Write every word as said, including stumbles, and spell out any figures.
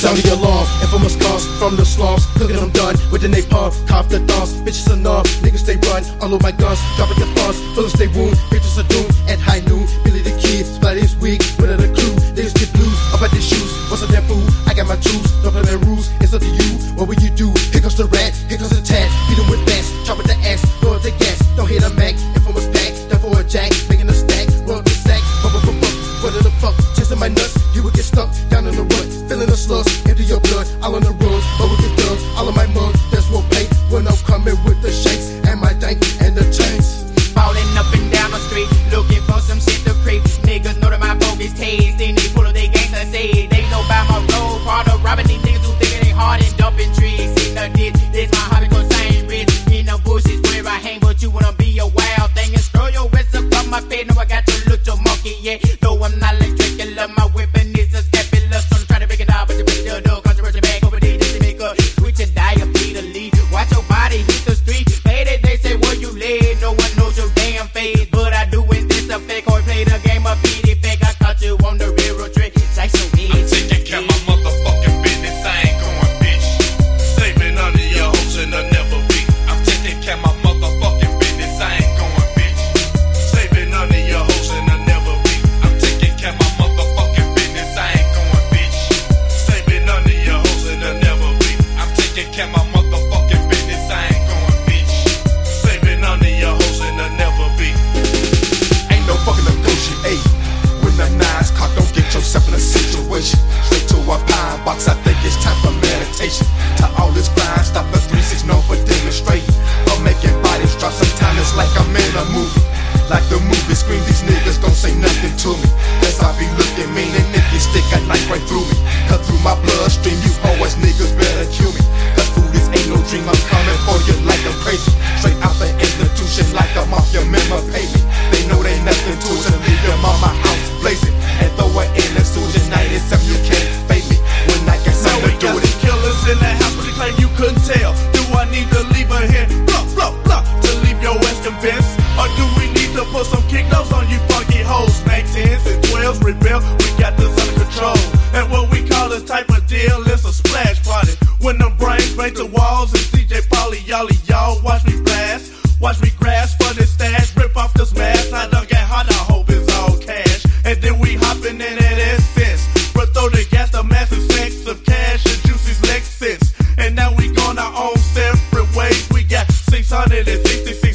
Sound the alarm, infamous cars from the slums. Look at them done with the napalm, cop the thongs. Bitches are numb, niggas they run. All of my guns, dropping the funds. Bullets they wound, pictures are doomed. At high noon, Billy the Kid, splatty his wig. With the crew, niggas get blue. Up at the shoes, what's up that fool? I got my tools, don't play their rules. It's up to you, what will you do? Here comes the rat, here comes the tat. Beat him with bats, chop with the axe, blow up the gas. Don't hit a Mac, infamous pack. Down for a jack, making a stack. Roll the sack, bump up, bump up. What the fuck? Chasing my nuts, you will get stuck down in the rut. Feeling the slugs, empty your blood, all on the road. But we get done, all of my mug, that's what pay. When I'm coming with the shakes, and my dank, and the tanks. Falling up and down the street, looking for some shit to creep. Niggas know that my bogus taste, then they pull up they gangsta say. They know about my road, part of robbing these niggas who think it ain't hard and dumping trees. In the ditch, this my hobby cause I ain't rich. In the bushes where I hang, but you wanna be a wild thing and throw your wrist up on my bed. No, I got your little monkey, yeah. Though I'm not like Dracula, my weapon is a scapula. So I'm trying to break it down, but you break the door. Controversial back over there, just to make a switch and die of the lead. Watch your body hit the street. Lady, they say where you live. No one knows your damn face, but I do it this a fake. Or play the game of beat it fake. I caught you on the real trick. Like so big. I'm taking care of my motherfucking business. I ain't going, bitch. Saving under your hopes and I'll never be. I'm taking care of my motherfucking business. I ain't going, bitch. Saving under your hopes and I'll never be. I'm taking care of my motherfucking business. I ain't going, bitch. Saving under your hopes and I'll never be. I'm taking care of my motherfucking business. I ain't going, bitch. Saving under your hopes and I'll never be. Ain't no fucking negotiate. When the nine's cocked, don't get yourself in a situation. Straight to a pine box, I think it's time for meditation. To all this grind, stop the three six known for demonstrating. For making bodies drop, sometimes it's like I'm in a movie. Like the movie screen, these niggas don't say nothing to me. As I be looking mean, and if you stick a knife right through me, cut through my bloodstream, you always niggas better kill me. Cause food is ain't no dream, I'm coming for you like I'm crazy. Straight out the institution like a mafia member pay me. They know they nothing to it, to leave them on my house blazing. And throw it in the Susan ninety-seven, you can't fake me. When I get Now we something to do got with it. some killers in the house, but they claim you couldn't tell. Do I need to leave her here, blah, blah, blah, to leave your ass convinced? Or do we need to put some kick notes on you funky hoes? Snake tens and twelves rebel, we got this under control. And what we call this type of deal is a splash party. When the brains break the walls and D J Pauly, y'all, y'all watch me blast. Watch me grasp for this stash, rip off this mask. I don't get hot, I hope it's all cash. And then we hopping in at essence. But throw the gas, the massive sex of cash and juicy's Lexus. And now we gone our own separate ways. We got six hundred sixty-six